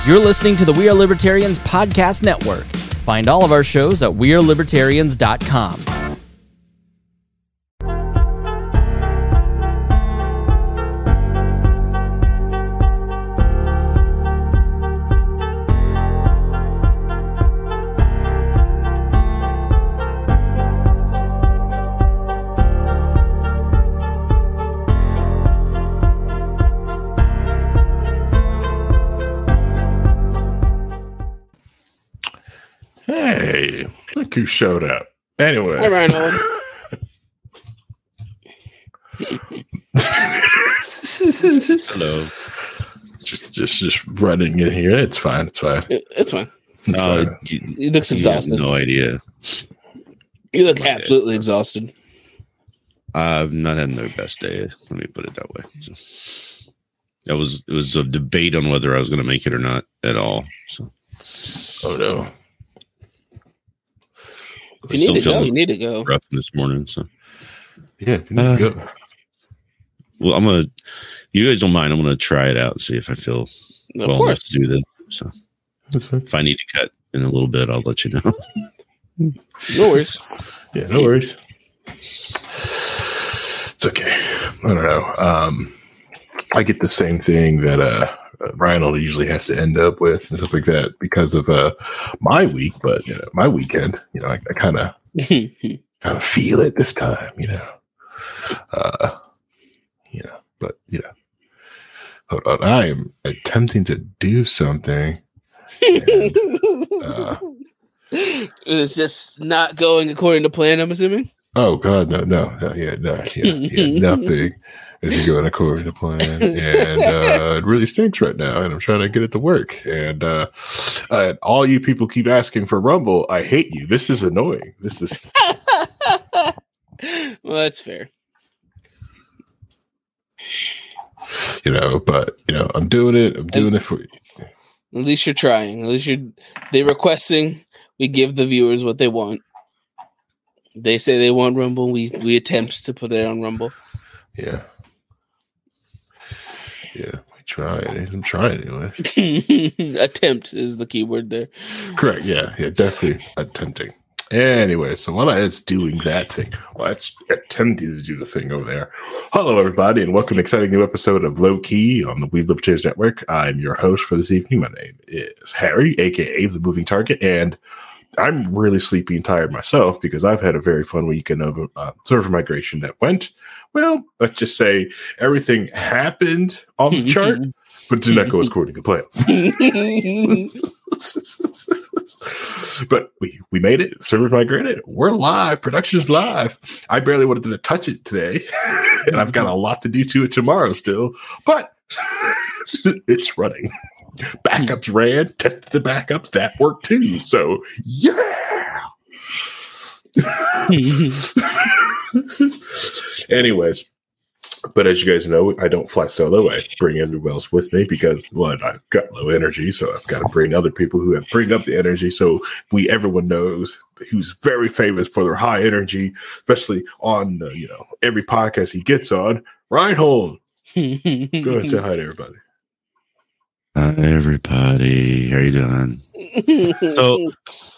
You're listening to the We Are Libertarians Podcast Network. Find all of our shows at wearelibertarians.com. Hey, look who showed up. Anyways. Hey, Reinhold. Hello. Just running in here. It's fine. It's fine. It's fine. It's fine. You look exhausted. No idea. You look absolutely exhausted. I've not had their best day. Let me put it that way. So, it was a debate on whether I was going to make it or not at all. So, Oh no. If you need to go, you need to go. Rough this morning. So Yeah, if you need to go. well, you guys don't mind. I'm gonna try it out and see if I feel well enough to do this. So That's fine. if I need to cut in a little bit, I'll let you know. No worries. Yeah, no worries. It's okay. I don't know. I get the same thing that Reinhold usually has to end up with and stuff like that because of my week, but my weekend. I kind of feel it this time. But hold on. I am attempting to do something. And, It's just not going according to plan, I'm assuming. oh God, no, nothing is going according to plan, and it really stinks right now. And I'm trying to get it to work. And all you people keep asking for Rumble. I hate you. This is annoying. This is Well, that's fair. but I'm doing it. I'm doing it for you. At least you're trying. At least they're requesting. We give the viewers what they want. They say they want Rumble. We attempt to put it on Rumble. Yeah. We try it. I'm trying anyway. Attempt is the key word there. Correct. Yeah, definitely attempting. Anyway, so while it's doing that thing, it's attempting to do the thing over there. Hello, everybody, and welcome to an exciting new episode of Low Key on the We Libertarians Network. I'm your host for this evening. My name is Harry, aka The Moving Target, and I'm really sleepy and tired myself because I've had a very fun weekend of server migration that went, well, let's just say everything happened on the chart, but did not go as according to plan. But we made it. Server migrated. We're live. Production's live. I barely wanted to touch it today, and I've got a lot to do to it tomorrow still, but it's running. Backups ran, tested the backups, that worked too. So yeah. Anyways, but as you guys know, I don't fly solo. I bring everyone else with me because one, I've got low energy, so I've got to bring other people who bring up the energy. So everyone knows who's very famous for their high energy, especially on every podcast he gets on. Reinhold, go ahead and say hi to everybody. Hi, everybody. How you doing? So,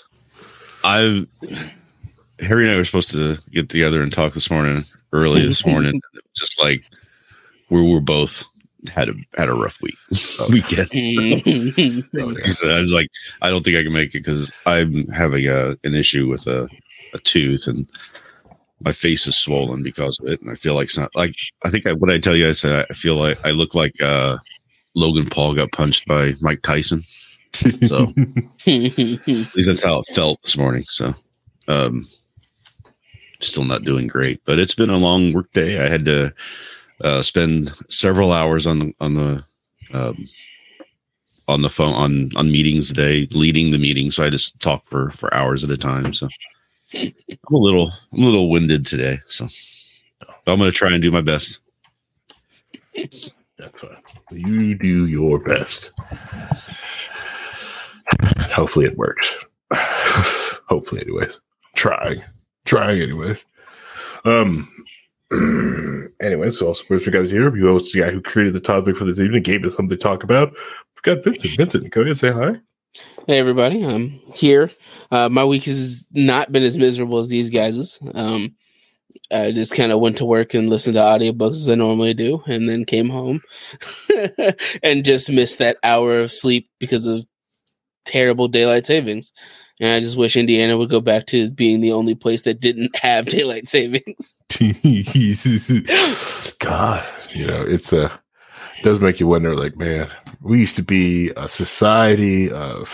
Harry and I were supposed to get together and talk early this morning. It was just like we were both had a rough weekend. So I was like, I don't think I can make it because I'm having an issue with a tooth and my face is swollen because of it. And I feel like it's not like what I tell you, I said I feel like I look like Logan Paul got punched by Mike Tyson. So at least that's how it felt this morning. So still not doing great, but it's been a long work day. I had to spend several hours on the phone on meetings today, leading the meeting. So I just talk for hours at a time. So I'm a little winded today. So I'm going to try and do my best. That's fine. You do your best. Hopefully it works. Hopefully, anyways. Trying anyways. Anyways, so also first we got here. You host the guy who created the topic for this evening, gave us something to talk about. We've got Vincent. Vincent, go ahead and say hi. Hey everybody, I'm here. My week has not been as miserable as these guys's. I just kind of went to work and listened to audiobooks as I normally do, and then came home and just missed that hour of sleep because of terrible daylight savings. And I just wish Indiana would go back to being the only place that didn't have daylight savings. God, it does make you wonder, like, man, we used to be a society of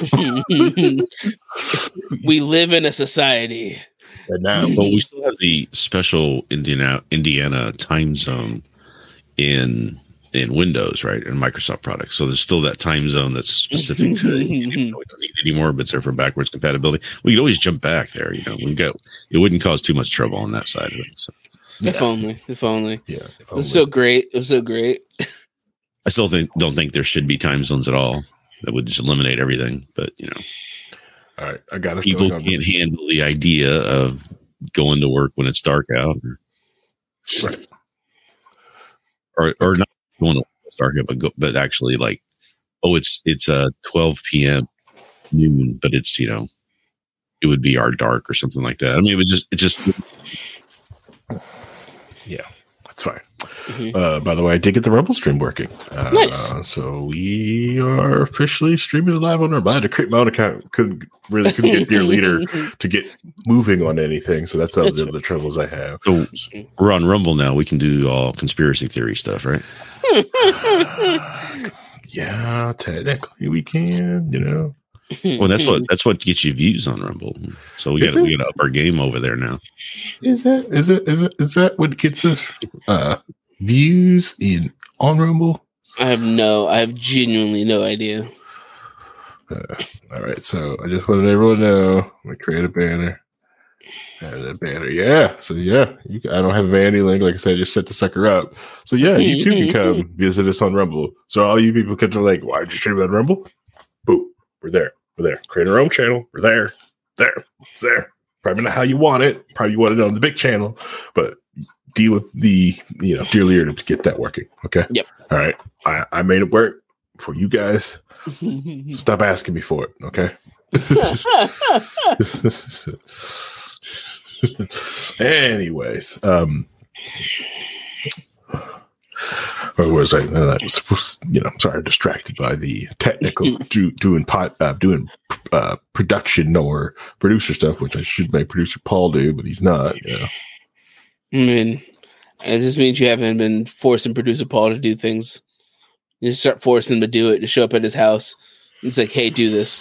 we live in a society. And now, well, we still have the special Indiana time zone in Windows, right, and Microsoft products. So there's still that time zone that's specific to we don't need it anymore, but it's there for backwards compatibility. We could always jump back there. It wouldn't cause too much trouble on that side of it. So. If only. Yeah, it was so great. It was so great. I still don't think there should be time zones at all. That would just eliminate everything. But all right, I got it. People can't handle the idea of going to work when it's dark out, right? Or not going to work when it's dark out, but actually like, it's 12 p.m. noon, but it's it would be our dark or something like that. I mean, it just yeah, that's fine. Mm-hmm. By the way, I did get the Rumble stream working. Nice. So we are officially streaming live on Rumble. I had to create my own account. Couldn't get Dear Leader to get moving on anything. So that's the troubles I have. So we're on Rumble now. We can do all conspiracy theory stuff, right? Yeah, technically we can. Well, that's what gets you views on Rumble. So we got to up our game over there now. Is that what gets us views on Rumble? I have genuinely no idea. All right, so I just wanted everyone to know. I'm gonna create a banner. And that banner, yeah. So yeah, I don't have a vanity link. Like I said, I just set the sucker up. So yeah, you too can come visit us on Rumble. So all you people can like, why did you stream on Rumble? Boom, we're there. Create our own channel. We're there. It's there. Probably not how you want it. Probably you want it on the big channel, but deal with the Dear Leader to get that working. Okay. Yep. All right. I made it work for you guys. Stop asking me for it. Okay. Anyways, or was I? Sorry, distracted by the technical doing production or producer stuff, which I should make producer Paul do, but he's not. I mean, it just means you haven't been forcing producer Paul to do things. You just start forcing him to do it. To show up at his house, he's like, "Hey, do this."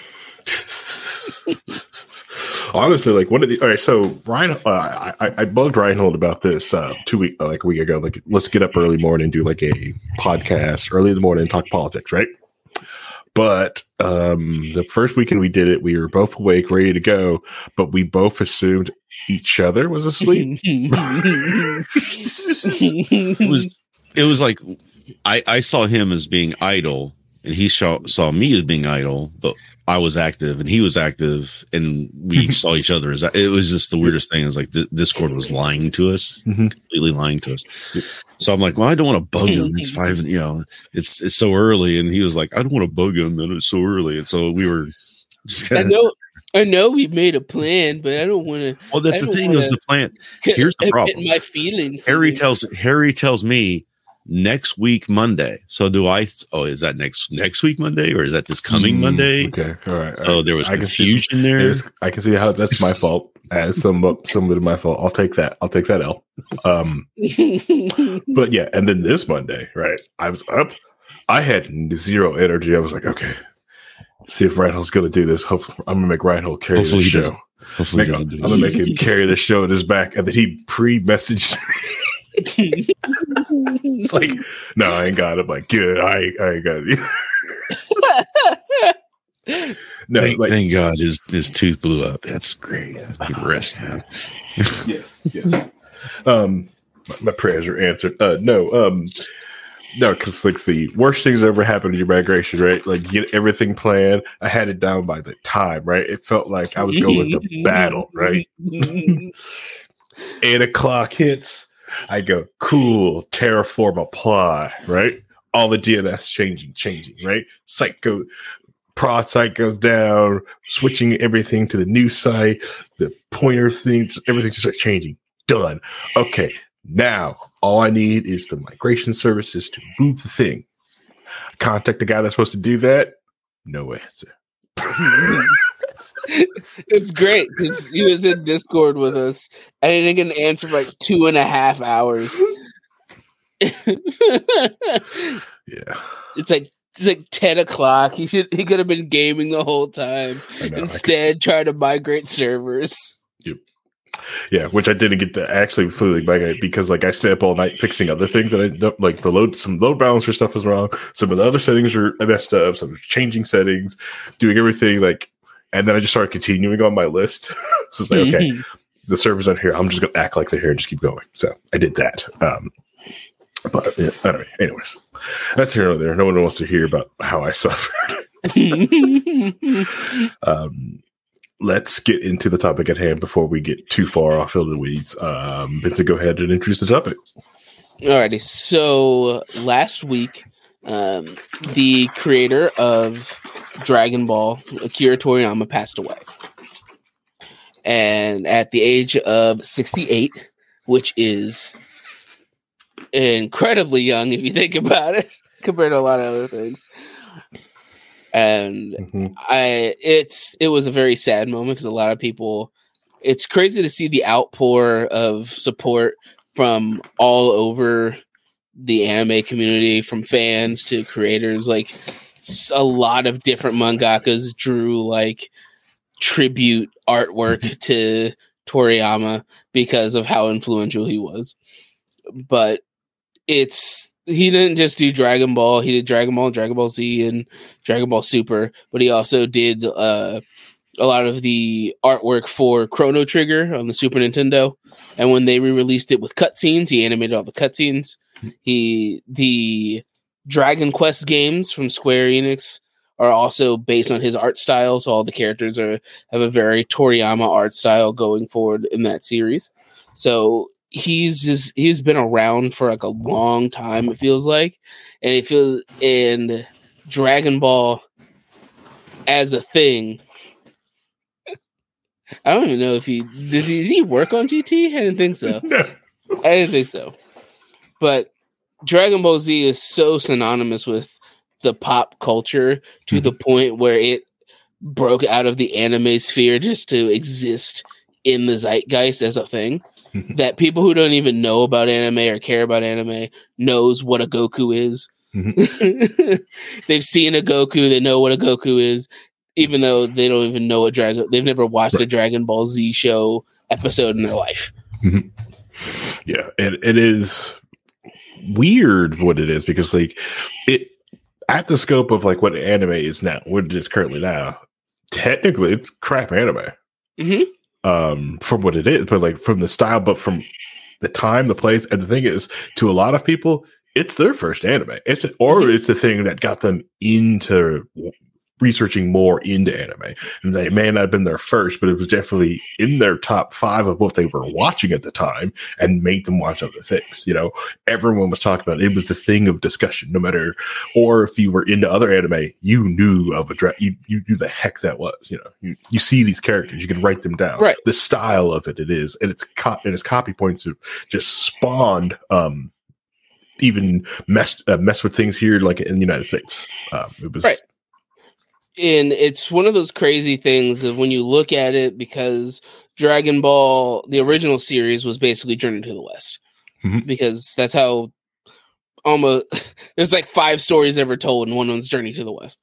Honestly, like all right. So Ryan, I bugged Reinhold about this a week ago. Like, let's get up early morning and do like a podcast early in the morning and talk politics, right? But the first weekend we did it, we were both awake, ready to go, but we both assumed each other was asleep. It was like I saw him as being idle, and he saw me as being idle, but I was active and he was active, and we saw each other as it was just the weirdest thing. It's like Discord was lying to us, completely lying to us. So I'm like, well, I don't want to bug him. It's 5, it's so early, and he was like, I don't want to bug him, and it's so early, and so we were just I know we've made a plan, but I don't want to. Well, that's the thing. Was the plan? Here's the problem. My feelings. Harry tells me next week Monday. So do I? Oh, is that next week Monday, or is that this coming Monday? Okay, all right. So there was confusion there. I can see how that's my fault. As some bit of my fault. I'll take that L. But yeah, and then this Monday, right? I was up. I had zero energy. I was like, okay, see if Reinhold's going to do this. Hopefully, I'm going to make Reinhold carry the show. Hopefully, he doesn't do it. I'm going to make him carry the show at his back, and then he pre-messaged me. It's like, no, I ain't got it. I'm like, good, I ain't got it. No, thank God his tooth blew up. That's great. He can rest now. Yes. My prayers are answered. No, because like the worst things that ever happened to your migration, right? Like, get everything planned. I had it down by the time, right? It felt like I was going to battle, right? 8 o'clock hits. I go, cool, terraform, apply, right? all the DNS changing, right? Site goes down, switching everything to the new site, the pointer things, everything just changing. Done. Okay, now all I need is the migration services to move the thing. Contact the guy that's supposed to do that. No answer. It's great because he was in Discord with us and he didn't get an answer for like 2.5 hours. Yeah. It's like 10 o'clock. He could have been gaming the whole time. Instead, trying to migrate servers. Yep. Yeah, which I didn't get to actually fully migrate because like I stayed up all night fixing other things that I like some load balancer stuff was wrong. Some of the other settings were messed up. Some changing settings, doing everything like, and then I just started continuing on my list. So it's like, okay, the servers aren't here. I'm just gonna act like they're here and just keep going. So I did that. But yeah, anyway, anyways, that's here or there. No one wants to hear about how I suffered. Let's get into the topic at hand before we get too far off into the weeds. Vincent, go ahead and introduce the topic. Alrighty. So last week, the creator of Dragon Ball, Akira Toriyama, passed away. And at the age of 68, which is incredibly young if you think about it, compared to a lot of other things. And it was a very sad moment because a lot of people, it's crazy to see the outpour of support from all over the anime community, from fans to creators. Like a lot of different mangakas drew like tribute artwork to Toriyama because of how influential he was. But he didn't just do Dragon Ball. He did Dragon Ball, Dragon Ball Z, and Dragon Ball Super. But he also did a lot of the artwork for Chrono Trigger on the Super Nintendo. And when they re-released it with cutscenes, he animated all the cutscenes. The Dragon Quest games from Square Enix are also based on his art style. So all the characters have a very Toriyama art style going forward in that series. So he's been around for like a long time, it feels like. And Dragon Ball as a thing, I don't even know if did he work on GT? I didn't think so. No. I didn't think so. But Dragon Ball Z is so synonymous with the pop culture to the point where it broke out of the anime sphere just to exist in the zeitgeist as a thing. That people who don't even know about anime or care about anime knows what a Goku is. They've seen a Goku, they know what a Goku is, even though they don't even know they've never watched a Dragon Ball Z show episode in their life. Yeah, it is weird what it is because like it at the scope of like what anime is now, what it is currently now, technically it's crap anime. From what it is, but like from the style, but from the time, the place, and the thing is, to a lot of people, it's their first anime. It's the thing that got them into researching more into anime. And they may not have been their first, but it was definitely in their top 5 of what they were watching at the time and made them watch other things. You know, everyone was talking about it. It was the thing of discussion, no matter, or if you were into other anime, you knew of you knew the heck that was, you know, you see these characters, you can write them down, right? The style of it is, and its copy points have just spawned, even mess with things here, like in the United States. It was right. And it's one of those crazy things of when you look at it, because Dragon Ball, the original series, was basically Journey to the West, because that's how almost there's like 5 stories ever told, and one of them's Journey to the West.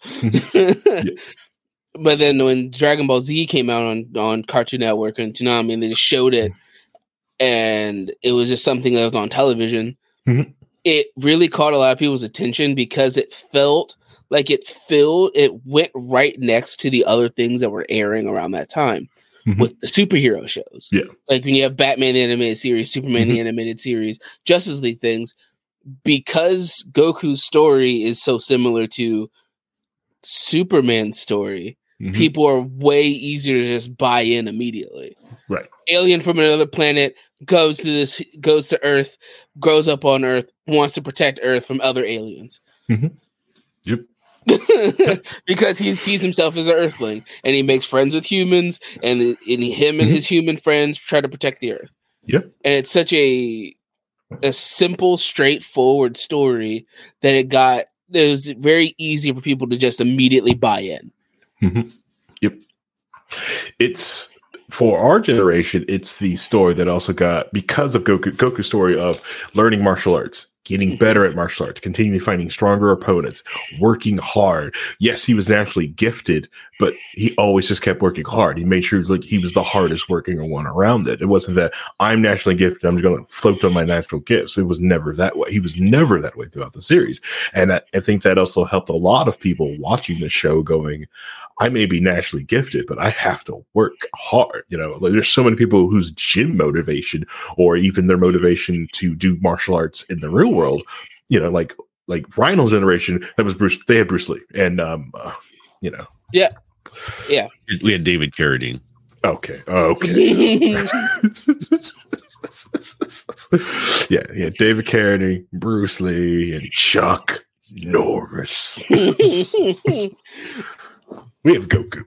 But then when Dragon Ball Z came out on Cartoon Network and Toonami, and they just showed it, and it was just something that was on television, it really caught a lot of people's attention because it felt like it went right next to the other things that were airing around that time with the superhero shows. Yeah. Like when you have Batman the Animated Series, Superman the Animated Series, Justice League things, because Goku's story is so similar to Superman's story, people are way easier to just buy in immediately. Right. Alien from another planet goes to Earth, grows up on Earth, wants to protect Earth from other aliens. Yep. Because he sees himself as an Earthling, and he makes friends with humans, and him and his human friends try to protect the Earth. Yep. And it's such a simple, straightforward story that it was very easy for people to just immediately buy in. Yep. It's for our generation. It's the story that also got, because of Goku's story of learning martial arts, getting better at martial arts, continually finding stronger opponents, working hard. Yes, he was naturally gifted, but he always just kept working hard. He made sure he was the hardest working one around it. It wasn't that I'm naturally gifted, I'm just going to float on my natural gifts. It was never that way. He was never that way throughout the series. And I think that also helped a lot of people watching the show going, I may be naturally gifted, but I have to work hard. There's so many people whose gym motivation or even their motivation to do martial arts in the real world, like Rhino's generation, that was Bruce. They had Bruce Lee, and Yeah. We had David Carradine. Okay. yeah. David Carradine, Bruce Lee, and Chuck Norris. We have Goku.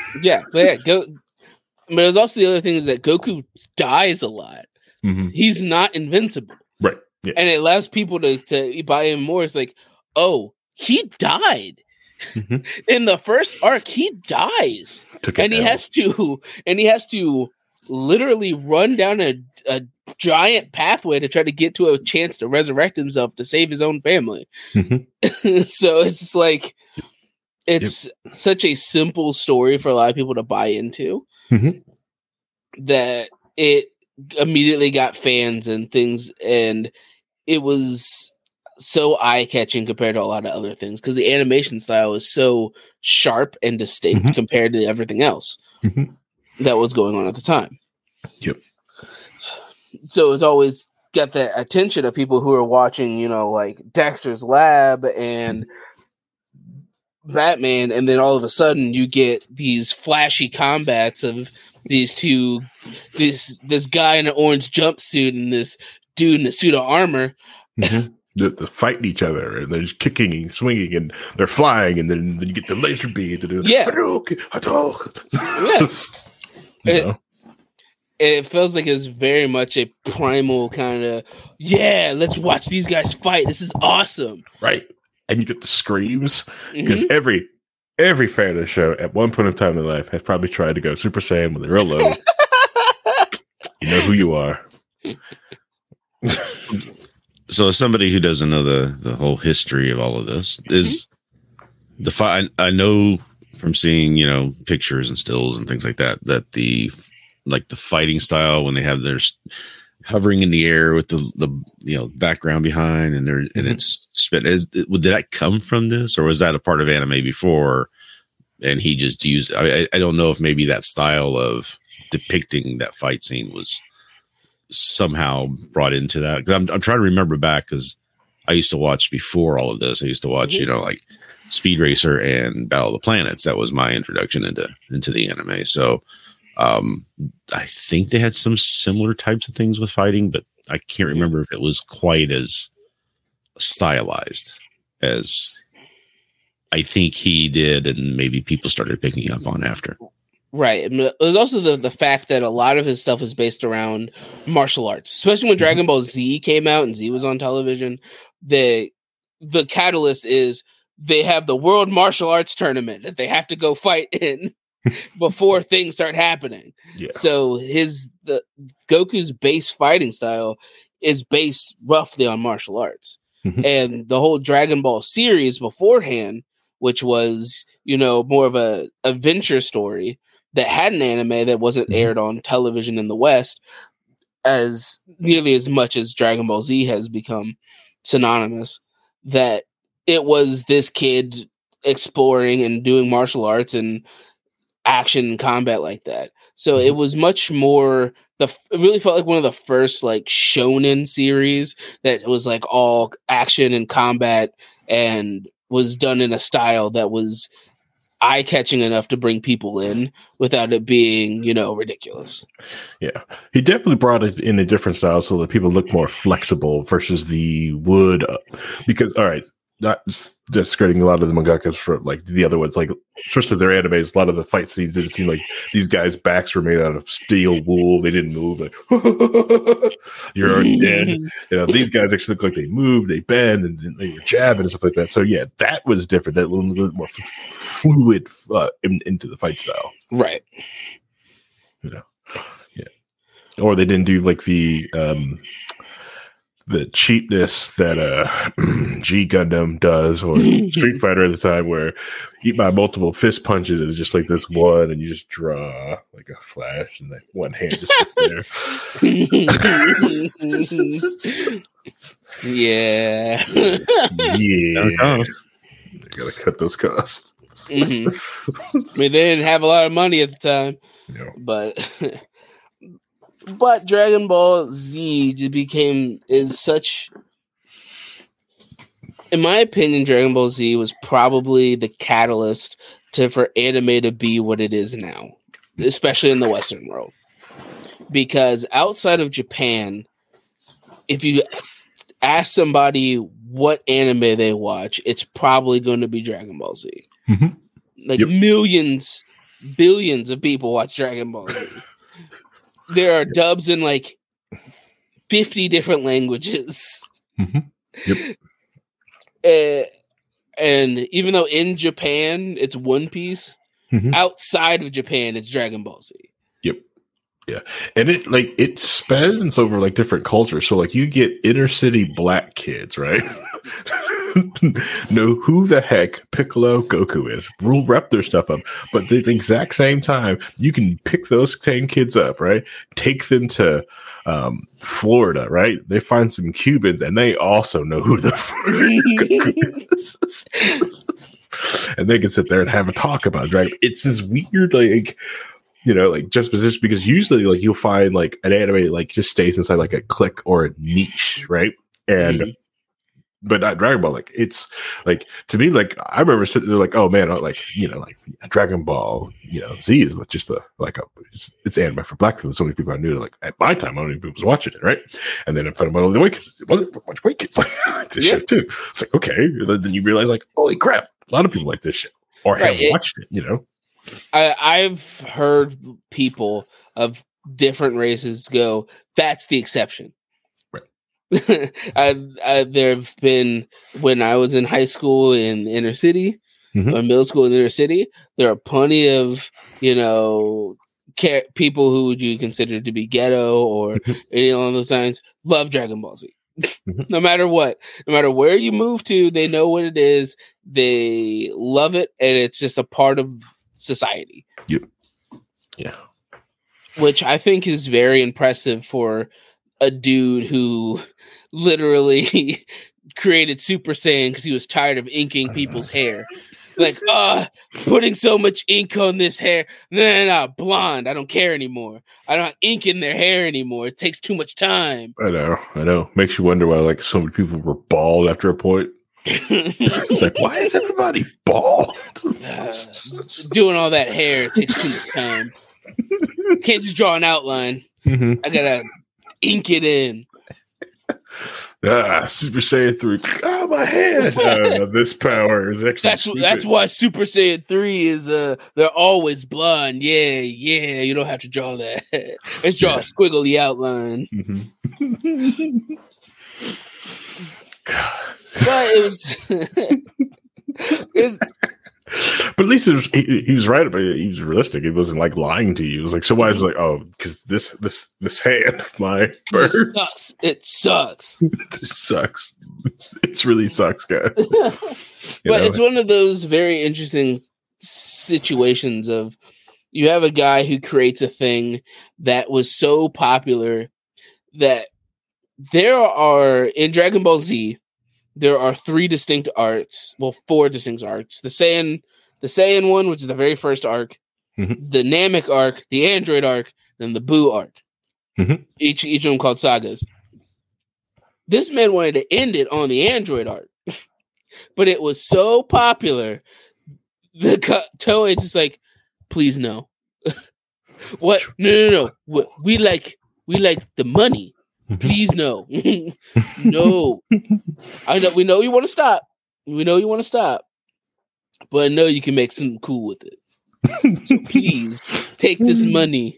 But there's also the other thing is that Goku dies a lot. He's not invincible. Right. Yeah. And it allows people to buy in more. It's like, oh, he died. In the first arc, he dies. And he has to literally run down a giant pathway to try to get to a chance to resurrect himself to save his own family. So it's like, it's such a simple story for a lot of people to buy into that it immediately got fans and things, and it was so eye-catching compared to a lot of other things because the animation style is so sharp and distinct compared to everything else that was going on at the time. Yep. So it's always got the attention of people who are watching, like Dexter's Lab and Batman, and then all of a sudden you get these flashy combats of these two, this guy in an orange jumpsuit and this dude in a suit of armor. They're fighting each other, and they're just kicking and swinging, and they're flying, and then you get the laser beam to do. It feels like it's very much a primal kind of, let's watch these guys fight. This is awesome. Right. And you get the screams because every fan of the show at one point in time in their life has probably tried to go Super Saiyan when they're real low. You know who you are. So as somebody who doesn't know the whole history of all of this, is the fight, I know from seeing, pictures and stills and things like that the fighting style when they have their hovering in the air with the background behind and it's spit. Did that come from this, or was that a part of anime before and he just used I don't know if maybe that style of depicting that fight scene was somehow brought into that, because I'm trying to remember back, because I used to watch before all of this. I used to watch like Speed Racer and Battle of the Planets. That was my introduction into the anime. So I think they had some similar types of things with fighting, but I can't remember if it was quite as stylized as I think he did, and maybe people started picking up on after. Right. And there's also the fact that a lot of his stuff is based around martial arts, especially when Dragon Ball Z came out and Z was on television. The catalyst is they have the World Martial Arts Tournament that they have to go fight in before things start happening. Yeah. So Goku's base fighting style is based roughly on martial arts. And the whole Dragon Ball series beforehand, which was, more of a adventure story that had an anime that wasn't aired on television in the West as nearly as much as Dragon Ball Z has become synonymous, that it was this kid exploring and doing martial arts and action and combat like that. So it was much more, it really felt like one of the first like shonen series that was like all action and combat and was done in a style that was eye-catching enough to bring people in without it being, ridiculous. Yeah. He definitely brought it in a different style so that people look more flexible versus the wood. Because, all right, not just discrediting a lot of the mangakas from like the other ones, like especially their animes. A lot of the fight scenes, it seemed like these guys' backs were made out of steel wool. They didn't move. Like you're already dead. You know, these guys actually look like they moved, they bend, and they were jabbing and stuff like that. So yeah, that was different. That little bit more fluid into the fight style, right? You know, yeah. Or they didn't do like the cheapness that G Gundam does, or Street Fighter at the time, where you buy multiple fist punches and it's just like this one, and you just draw like a flash, and that one hand just sits there. Yeah. Yeah. They gotta cut those costs. Mm-hmm. I mean, they didn't have a lot of money at the time, but Dragon Ball Z is such. In my opinion, Dragon Ball Z was probably the catalyst for anime to be what it is now, especially in the Western world. Because outside of Japan, if you ask somebody what anime they watch, it's probably going to be Dragon Ball Z. Mm-hmm. Like millions, billions of people watch Dragon Ball Z. There are dubs in like 50 different languages. Mm-hmm. And even though in Japan it's One Piece, outside of Japan it's Dragon Ball Z. Yep. Yeah. And it spans over like different cultures. So like you get inner city black kids, right? Know who the heck Piccolo Goku is. Will rep their stuff up. But at the exact same time, you can pick those same kids up, right? Take them to Florida, right? They find some Cubans and they also know who the Goku is. And they can sit there and have a talk about Dragon. It's this weird, like, you know, like juxtaposition, because usually like you'll find like an anime like just stays inside like a clique or a niche, right? And but not Dragon Ball. Like it's like, to me, like I remember sitting there like, oh man, like, you know, like Dragon Ball, you know, Z is just it's anime for black people. So many people I knew, like at my time, I don't even know who was watching it, right? And then I found out the white kids, it wasn't much white kids like this shit too. It's like, okay, then you realize like, holy crap, a lot of people like this shit or have watched it, you know. I've heard people of different races go, that's the exception. There have been, when I was in high school in the inner city, or middle school in the inner city, there are plenty of, you know, people who would you consider to be ghetto or any along those lines love Dragon Ball Z. No matter what, no matter where you move to, they know what it is. They love it, and it's just a part of society. Yep. Yeah. Which I think is very impressive for a dude who literally created Super Saiyan because he was tired of inking people's hair. Like, putting so much ink on this hair. No, blonde. I don't care anymore. I don't ink in their hair anymore. It takes too much time. I know. Makes you wonder why like so many people were bald after a point. It's like, why is everybody bald? Doing all that hair takes too much time. Can't just draw an outline. I gotta ink it in. Super Saiyan 3. Oh, my head. This power is actually that's why Super Saiyan 3 is they're always blonde. Yeah, you don't have to draw that. Let's draw a squiggly outline. But it was but at least he was right about it. He was realistic. It wasn't like lying to you. It was like, so why is it like, oh, because this hand of my bird sucks. It sucks. It sucks. It really sucks, guys. But it's one of those very interesting situations of you have a guy who creates a thing that was so popular that there are in Dragon Ball Z. There are 3 distinct arcs. Well, 4 distinct arcs. The Saiyan one, which is the very first arc, the Namek arc, the Android arc, and the Buu arc. Each of them called sagas. This man wanted to end it on the Android arc, but it was so popular. The Toei just like, please no. What? No. We like the money. Please no. No. I know we know you want to stop, We know you want to stop, but I know you can make something cool with it. So please take this money.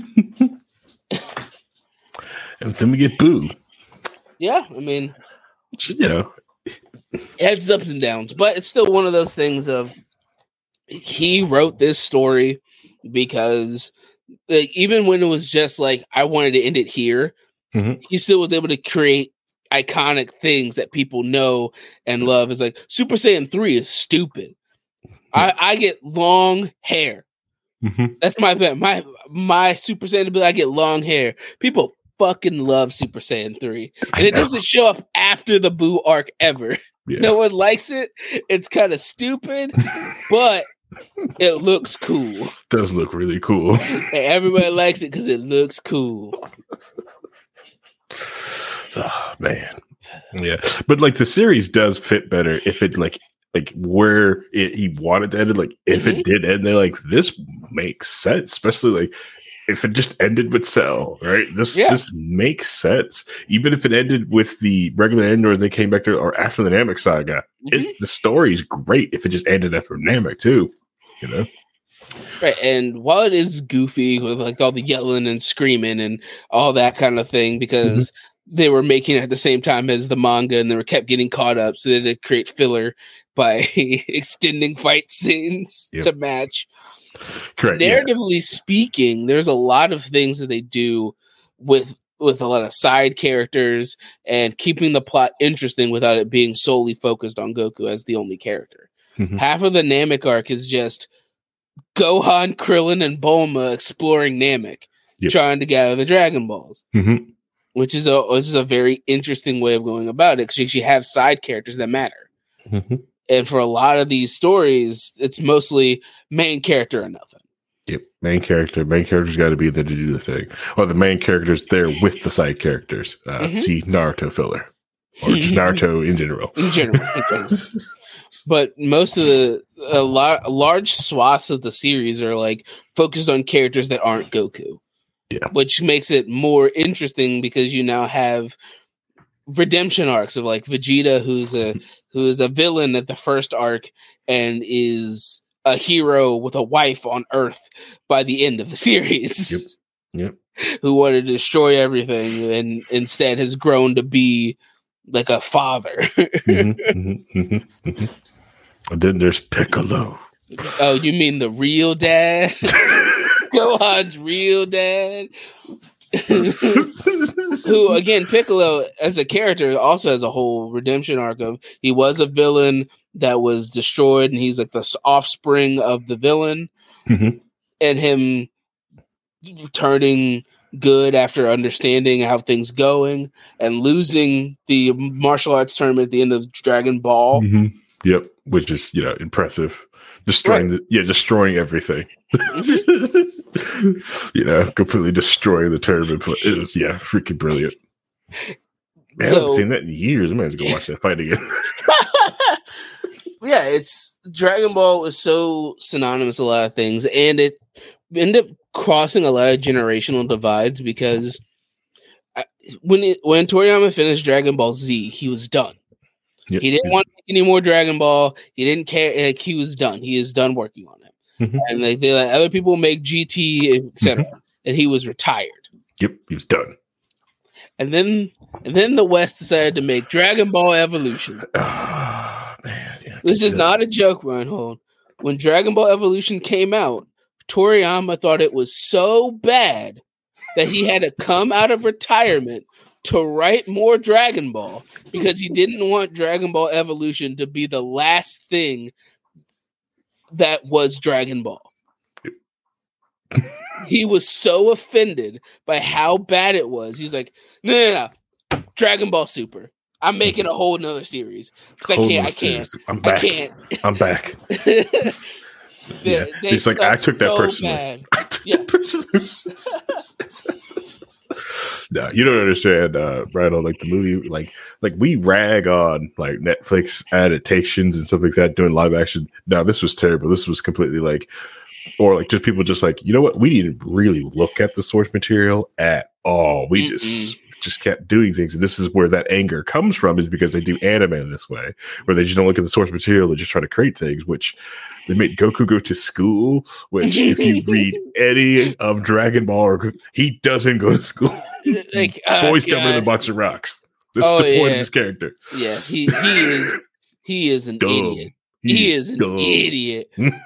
And then we get Boo. Yeah, I mean, You know, it has its ups and downs, but it's still one of those things of he wrote this story because like, even when it was just like, I wanted to end it here, he still was able to create iconic things that people know and love. It's like Super Saiyan 3 is stupid. I get long hair. That's my Super Saiyan ability. I get long hair. People fucking love Super Saiyan 3. And it doesn't show up after the Boo arc ever. Yeah. No one likes it. It's kind of stupid, but it looks cool. It does look really cool. And everybody likes it because it looks cool. Oh, man. Yeah. But like the series does fit better if it like where he wanted to end it. Like if it did end there, like this makes sense, especially like if it just ended with Cell, right? This makes sense. Even if it ended with the regular end or they came back to or after the Namek saga, the story is great if it just ended after Namek too, you know? Right, and while it is goofy with like all the yelling and screaming and all that kind of thing, because they were making it at the same time as the manga and they were kept getting caught up, so they had to create filler by extending fight scenes to match. Correct. Narratively speaking, there's a lot of things that they do with a lot of side characters and keeping the plot interesting without it being solely focused on Goku as the only character. Half of the Namek arc is just Gohan, Krillin, and Bulma exploring Namek, trying to gather the Dragon Balls, which is a very interesting way of going about it because you have side characters that matter. And for a lot of these stories, it's mostly main character or nothing. Yep, main character. Main character's got to be there to do the thing. Or the main character's there with the side characters. See Naruto filler. Or just Naruto in general. In general. But most of large swaths of the series are like focused on characters that aren't Goku. Yeah. Which makes it more interesting because you now have redemption arcs of like Vegeta, who's a villain at the first arc and is a hero with a wife on Earth by the end of the series. Yep. Who wanted to destroy everything and instead has grown to be like a father. And then there's Piccolo. Oh, you mean the real dad? Gohan's real dad. Who again, Piccolo as a character also has a whole redemption arc of he was a villain that was destroyed and he's like the offspring of the villain, and him turning good after understanding how things going and losing the martial arts tournament at the end of Dragon Ball. Yep, which is impressive. Destroying destroying everything. Completely destroying the tournament. It was freaking brilliant. Man, I haven't seen that in years. I might have to go watch that fight again. Yeah, it's Dragon Ball is so synonymous with a lot of things, and it ended up crossing a lot of generational divides because when Toriyama finished Dragon Ball Z, he was done. Yep. He didn't want to make any more Dragon Ball. He didn't care. Like, he was done. He is done working on it. And they let other people make GT, etc. And he was retired. Yep, he was done. And then the West decided to make Dragon Ball Evolution. Oh, man. Yeah, this is not a joke, Reinhold. When Dragon Ball Evolution came out, Toriyama thought it was so bad that he had to come out of retirement to write more Dragon Ball because he didn't want Dragon Ball Evolution to be the last thing that was Dragon Ball. He was so offended by how bad it was. He was like, no. Dragon Ball Super. I'm making a whole nother series. Because I can't. I'm back. I'm back. He's like, I took that personally. No, you don't understand, Rhino. Like the movie, like we rag on like Netflix adaptations and stuff like that doing live action. No, this was terrible. This was completely like, or like just people just like, you know what? We didn't really look at the source material at all. We just just kept doing things. And this is where that anger comes from, is because they do anime in this way, where they just don't look at the source material, they just try to create things, which they made Goku go to school, which if you read any of Dragon Ball, he doesn't go to school. Like, boy's dumber than a box of rocks. That's the point of this character. Yeah, he is an idiot. He is an idiot.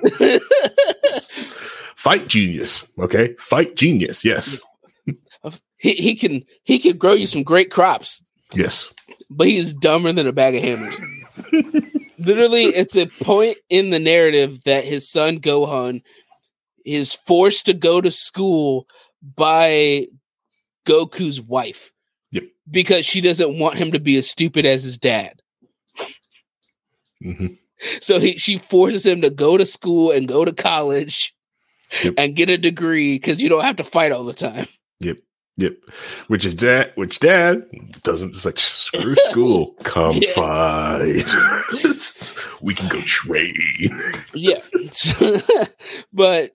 Fight genius. Okay. Fight genius. Yes. He can grow you some great crops. Yes. But he's dumber than a bag of hammers. Literally, it's a point in the narrative that his son Gohan is forced to go to school by Goku's wife. Yep. Because she doesn't want him to be as stupid as his dad. Mm-hmm. So she forces him to go to school and go to college and get a degree because you don't have to fight all the time. Yep. Which dad doesn't, just like, screw school. Come fight. We can go trade. Yeah. But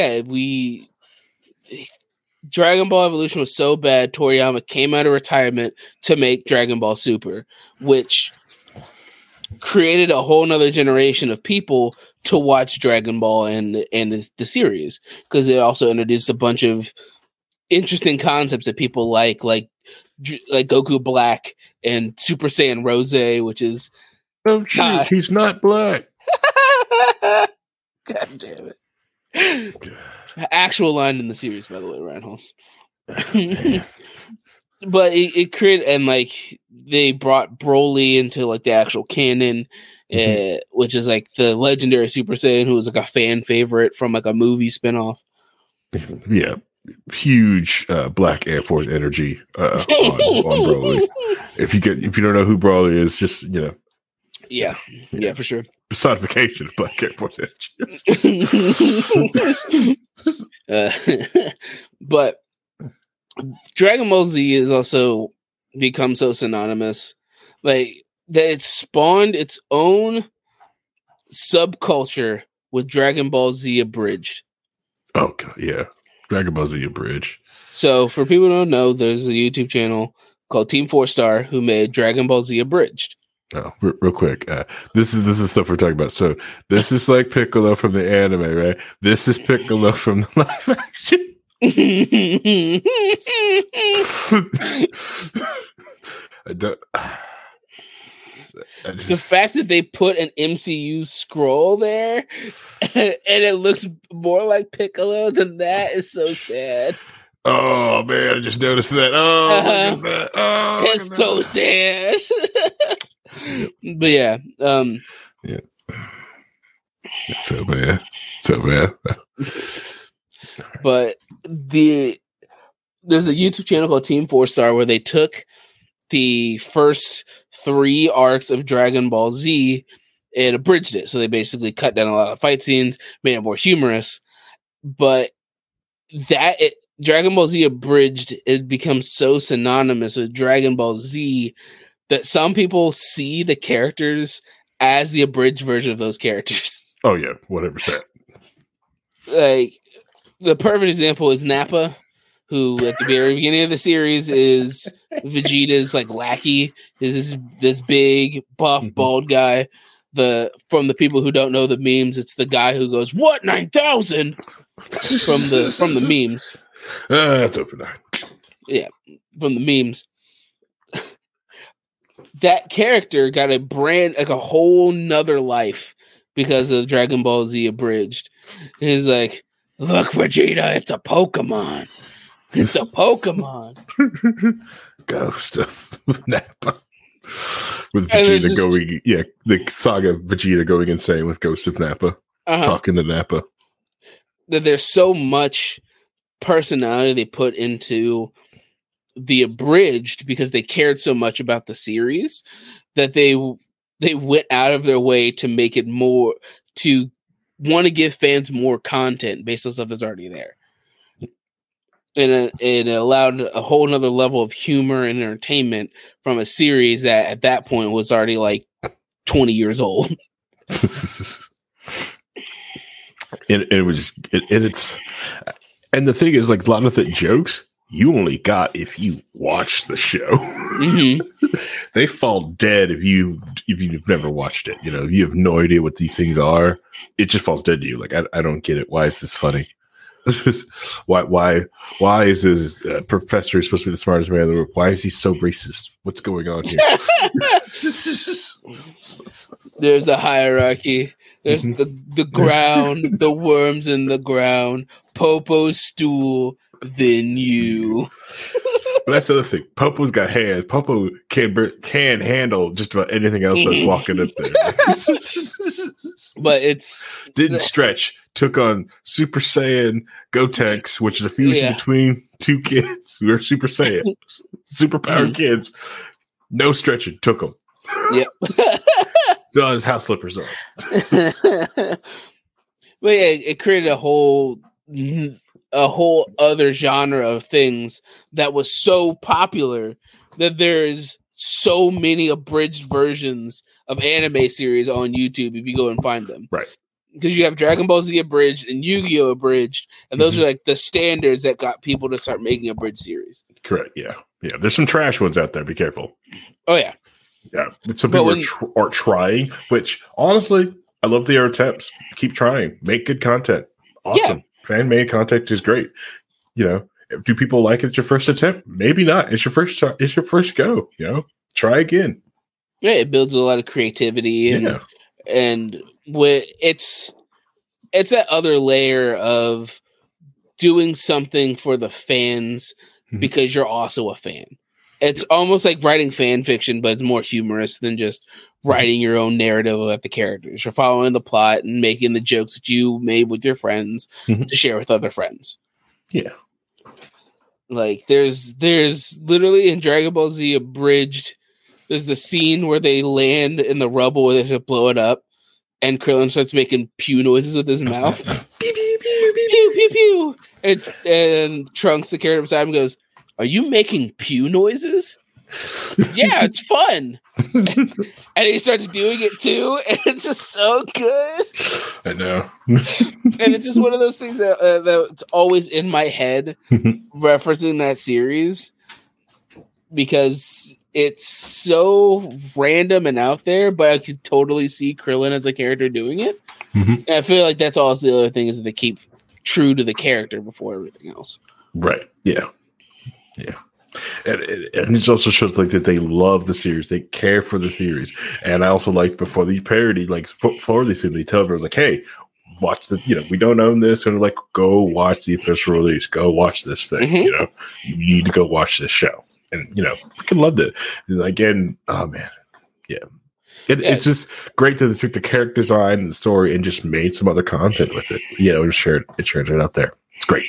Dragon Ball Evolution was so bad, Toriyama came out of retirement to make Dragon Ball Super, which created a whole nother generation of people to watch Dragon Ball and the series, because it also introduced a bunch of interesting concepts that people like Goku Black and Super Saiyan Rose, which is he's not black. God damn it. Actual line in the series, by the way, Reinhold. But it created, and like they brought Broly into like the actual canon, which is like the legendary Super Saiyan who was like a fan favorite from like a movie spinoff. Yeah, huge Black Air Force energy on Broly. If you don't know who Broly is, just yeah, for sure. Personification of Black Air Force energy. But Dragon Ball Z has also become so synonymous, like that it spawned its own subculture with Dragon Ball Z Abridged. Oh god, yeah, Dragon Ball Z Abridged. So for people who don't know, there's a YouTube channel called Team 4 Star who made Dragon Ball Z Abridged. Oh, real quick, this is stuff we're talking about. So this is like Piccolo from the anime, right? This is Piccolo from the live action. The fact that they put an MCU scroll there and it looks more like Piccolo than that is so sad. Oh man, I just noticed that. Oh, look at that. Oh, it's so sad. But yeah, it's so bad. But there's a YouTube channel called Team 4 Star where they took the first 3 arcs of Dragon Ball Z and abridged it. So they basically cut down a lot of fight scenes, made it more humorous. But Dragon Ball Z Abridged, it becomes so synonymous with Dragon Ball Z that some people see the characters as the abridged version of those characters. Oh yeah, 100%. Like, the perfect example is Nappa, who at the very beginning of the series is Vegeta's like lackey. Is this big, buff, bald guy. From the people who don't know the memes, it's the guy who goes, "What 9,000?" from the memes. That's open eye. Yeah, from the memes. That character got a whole nother life because of Dragon Ball Z Abridged. He's like, "Look, Vegeta, it's a Pokemon. It's a Pokemon." Ghost of Nappa. With Vegeta going, the saga of Vegeta going insane with Ghost of Nappa. Talking to Nappa. That there's so much personality they put into the Abridged because they cared so much about the series that they went out of their way to make it more, to want to give fans more content based on stuff that's already there. And it allowed a whole nother level of humor and entertainment from a series that at that point was already like 20 years old. And the thing is, like, a lot of the jokes you only got if you watch the show. Mm-hmm. They fall dead if you've never watched it. You know, you have no idea what these things are. It just falls dead to you. Like, I don't get it. Why is this funny? Why is this professor supposed to be the smartest man in the world? Why is he so racist? What's going on here? There's a hierarchy. There's the ground, the worms in the ground, Popo's stool, then you. But that's the other thing. Popo's got hands. Popo can handle just about anything else that's walking up there. But it's didn't stretch. Took on Super Saiyan Gotenks, which is a fusion between two kids who are Super Saiyan, super powered kids. No stretching. Took them. Yep. Still has house slippers on. But yeah, it created a whole other genre of things that was so popular that there's so many abridged versions of anime series on YouTube if you go and find them. Right. Because you have Dragon Ball Z abridged and Yu-Gi-Oh! Abridged, and those are like the standards that got people to start making abridged series. Correct. Yeah. Yeah. There's some trash ones out there. Be careful. Oh, yeah. Yeah. Some people are trying, which honestly, I love their attempts. Keep trying. Make good content. Awesome. Yeah. Fan-made content is great. You know, do people like it at your first attempt? Maybe not. It's your first go. You know, try again. Yeah, it builds a lot of creativity and with it's that other layer of doing something for the fans because you're also a fan. It's almost like writing fan fiction, but it's more humorous than just writing your own narrative about the characters. You're following the plot and making the jokes that you made with your friends to share with other friends. Yeah. Like there's literally in Dragon Ball Z abridged, there's the scene where they land in the rubble where they have to blow it up, and Krillin starts making pew noises with his mouth. Pew, pew, pew, pew, pew, pew. And Trunks, the character beside him, goes, "Are you making pew noises?" Yeah, it's fun. And he starts doing it too, and it's just so good. I know. And it's just one of those things that's always in my head referencing that series because it's so random and out there, but I could totally see Krillin as a character doing it. And I feel like that's also the other thing is that they keep true to the character before everything else. Right. Yeah. Yeah. And it also shows like that they love the series, they care for the series. And I also like before the parody, like before they tell everyone like, hey, watch the, you know, we don't own this, and like, go watch the official release, go watch this thing. You know, you need to go watch this show. And you know, freaking loved it. And again, oh man, yeah. It's just great that they took the character design and the story and just made some other content with it. You know, and shared it out there. It's great.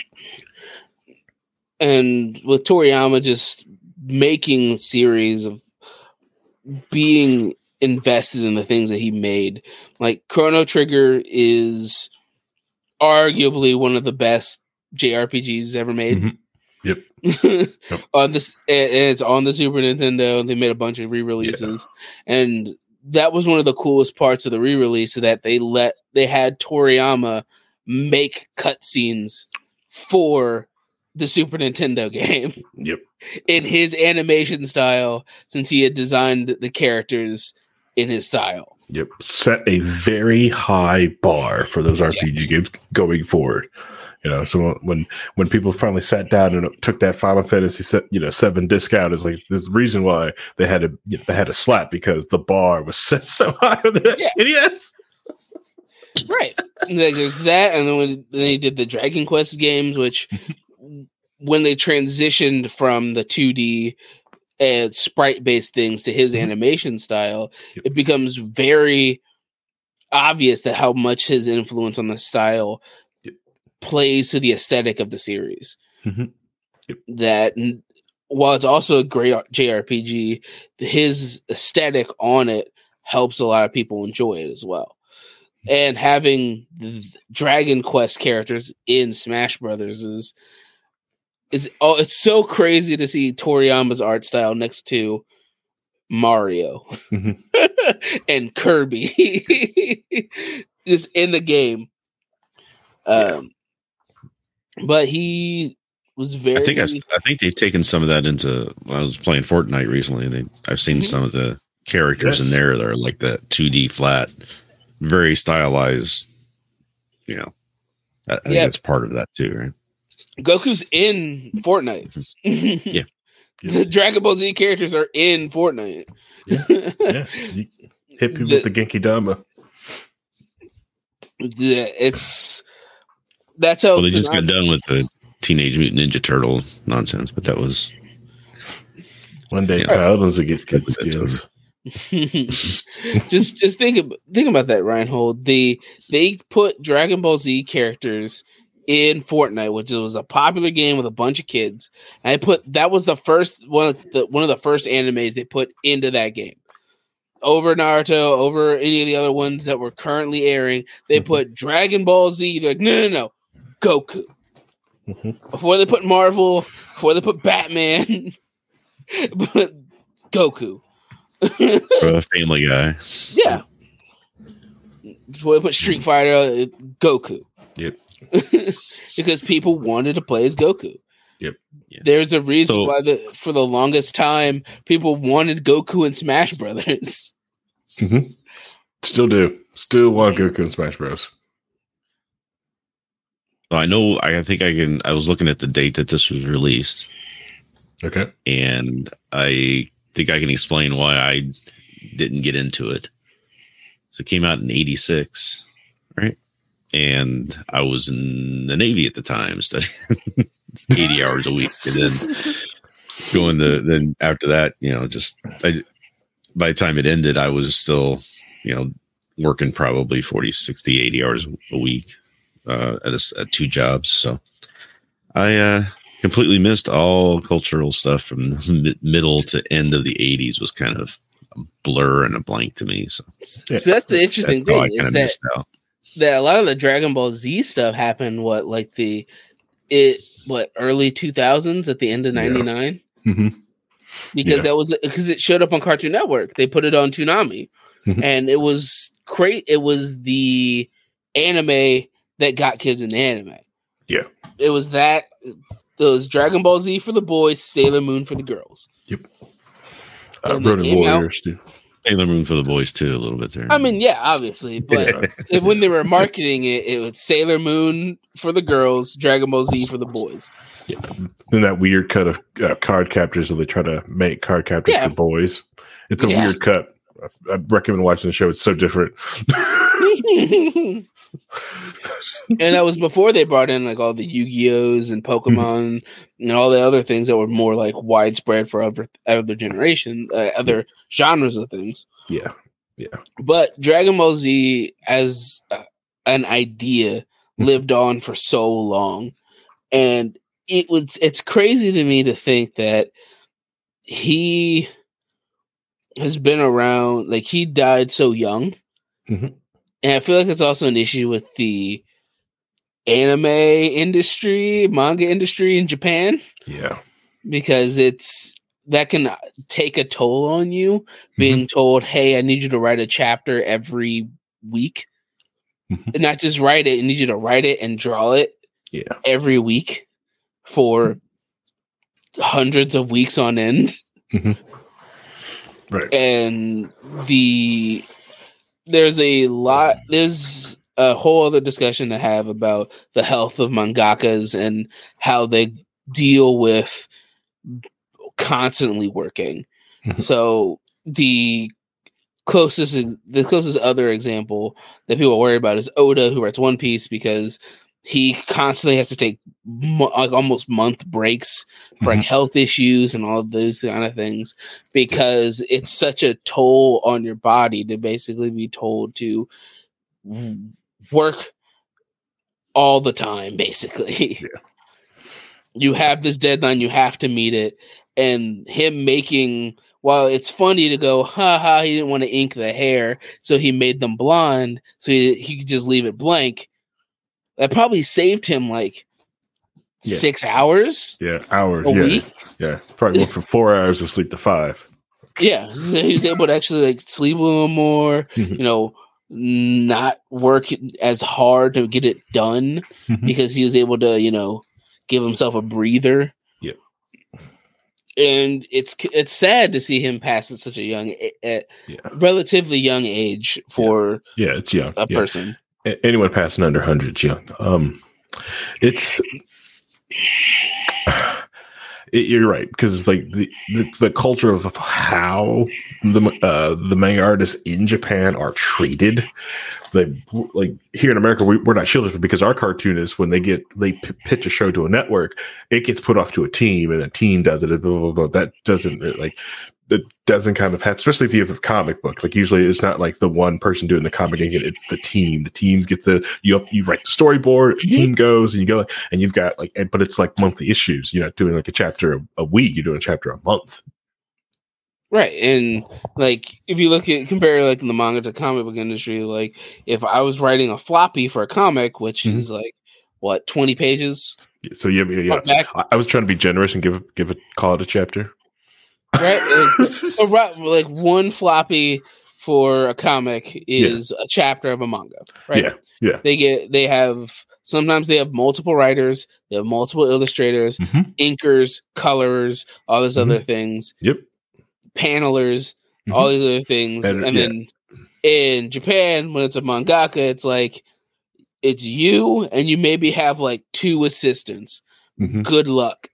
And with Toriyama just making series of being invested in the things that he made, like Chrono Trigger is arguably one of the best JRPGs ever made. Yep. On this, and it's on the Super Nintendo. They made a bunch of re-releases, and that was one of the coolest parts of the re-release. That they had Toriyama make cutscenes for the Super Nintendo game. Yep. In his animation style, since he had designed the characters in his style. Yep. Set a very high bar for those RPG games going forward. You know, so when people finally sat down and took that Final Fantasy 7 disc out, is like there's the reason why they had to slap, because the bar was set so high on that NES. Right. Like there's that, and then when they did the Dragon Quest games, which when they transitioned from the 2D and sprite-based things to his animation style, it becomes very obvious that how much his influence on the style plays to the aesthetic of the series. That while it's also a great JRPG, his aesthetic on it helps a lot of people enjoy it as well. And having the Dragon Quest characters in Smash Brothers is it's so crazy to see Toriyama's art style next to Mario and Kirby just in the game. But he was very. I think they've taken some of that into. When I was playing Fortnite recently. I've seen some of the characters in there that are like the 2D flat, very stylized. You know, I think that's part of that too, right? Goku's in Fortnite. Yeah. The Dragon Ball Z characters are in Fortnite. Yeah. You hit people with the Genki Dama. Yeah, that's how. Well, they just got done with the Teenage Mutant Ninja Turtle nonsense, but that was one day. Paladins will get good skills. just think about that, Reinhold. They put Dragon Ball Z characters in Fortnite, which was a popular game with a bunch of kids. And that was the first one of the first animes they put into that game. Over Naruto, over any of the other ones that were currently airing, they put Dragon Ball Z. They're like, no, Goku. Before they put Marvel, before they put Batman, but Goku. For a Family Guy. Yeah. Before they put Street Fighter, Goku. Yep. Because people wanted to play as Goku. Yep. Yeah. There's a reason why for the longest time people wanted Goku in Smash Brothers. Mm-hmm. Still do. Still want Goku in Smash Bros. Well, I know. I think I can. I was looking at the date that this was released. Okay. And I think I can explain why I didn't get into it. So it came out in '86, right? And I was in the Navy at the time, studying 80 hours a week, and then then after that, by the time it ended, I was still, working probably 40, 60, 80 hours a week at two jobs. So I completely missed all cultural stuff from the middle to end of the 80s. Was kind of a blur and a blank to me. So that's the interesting thing is that a lot of the Dragon Ball Z stuff happened early 2000s at the end of 99. Yeah. Mm-hmm. Because it showed up on Cartoon Network. They put it on Toonami. And it was great. It was the anime that got kids into anime. Yeah. It was that. It was Dragon Ball Z for the boys, Sailor Moon for the girls. Yep. Ronin Warriors too. Sailor Moon for the boys too, a little bit there. I mean, yeah, obviously, but when they were marketing it, it was Sailor Moon for the girls, Dragon Ball Z for the boys. Yeah. Then that weird cut of card captors where they try to make card captors for boys. It's a weird cut. I recommend watching the show. It's so different. And that was before they brought in all the Yu-Gi-Ohs and Pokemon and all the other things that were more widespread for other generation, other genres of things. Yeah. Yeah. But Dragon Ball Z as an idea lived on for so long. And it's crazy to me to think that he has been around, he died so young. Mm-hmm. And I feel like it's also an issue with the anime industry, manga industry in Japan. Yeah. Because that can take a toll on you, being told, hey, I need you to write a chapter every week. And not just write it, I need you to write it and draw it every week for hundreds of weeks on end. Right. And there's a whole other discussion to have about the health of mangakas and how they deal with constantly working. So the closest other example that people worry about is Oda, who writes One Piece, because he constantly has to take almost month breaks for health issues and all of those kind of things, because it's such a toll on your body to basically be told to work all the time. Basically, you have this deadline, you have to meet it, and him making. While it's funny to go, he didn't want to ink the hair, so he made them blonde, so he could just leave it blank. That probably saved him 6 hours. Yeah, hours. A week. Yeah, probably went from 4 hours of sleep to 5. Yeah, he was able to actually sleep a little more. Not work as hard to get it done because he was able to give himself a breather. Yep. And it's sad to see him pass at such a relatively young age for it's young a person. Anyone passing under 100 is young. You're right, because like the culture of how the manga artists in Japan are treated, like here in America, we're not shielded because our cartoonists, when they pitch a show to a network, it gets put off to a team, and a team does it. Blah, blah, blah. That doesn't kind of happen, especially if you have a comic book. Like usually, it's not like the one person doing the comic, it's the team. The teams get you write the storyboard, the team goes, and you go, and you've got but it's like monthly issues. You're not doing like a chapter a week. You're doing a chapter a month. Right. And like, if you compare like the manga to comic book industry, like if I was writing a floppy for a comic, which is like, 20 pages? So yeah. I was trying to be generous and call it a chapter. Right. Like one floppy for a comic is a chapter of a manga. Right. Yeah. Sometimes they have multiple writers, they have multiple illustrators, inkers, colorers, all these other things. Yep. Panelers, all these other things. Then in Japan, when it's a mangaka, it's like it's you and you maybe have like 2 assistants. Good luck.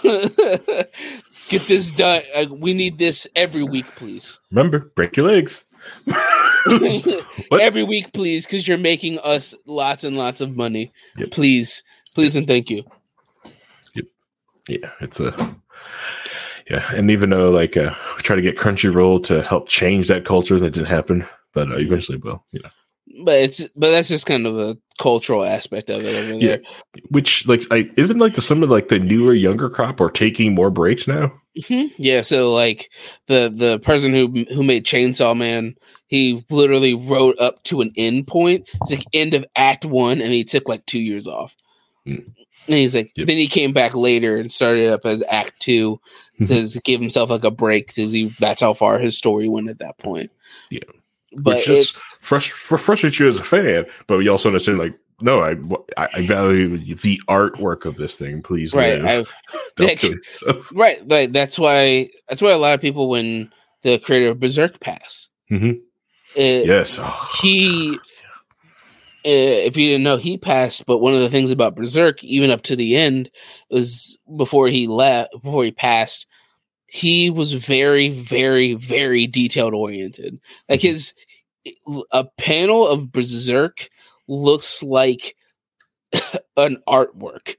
Get this done. We need this every week, please. Remember, break your legs. Every week, please, because you're making us lots and lots of money. Yep. Please, and thank you. Yep. Yeah, and even though we try to get Crunchyroll to help change that culture, that didn't happen, but eventually will. But that's just kind of a cultural aspect of it over there. Which isn't some of the newer younger crop are taking more breaks now. Yeah, so like the person who made Chainsaw Man, he literally wrote up to an end point. It's like end of Act 1, and he took like 2 years off. And he's like, then he came back later and started up as Act 2 to give himself like a break because that's how far his story went at that point. Yeah. But which just frustrates you as a fan, but you also understand, no, I value the artwork of this thing. Please, right? Don't kill yourself. Right, like that's why a lot of people, when the creator of Berserk passed, yes, he, if you didn't know, he passed. But one of the things about Berserk, even up to the end, was before he passed. He was very, very, very detailed oriented. Like a panel of Berserk looks like an artwork.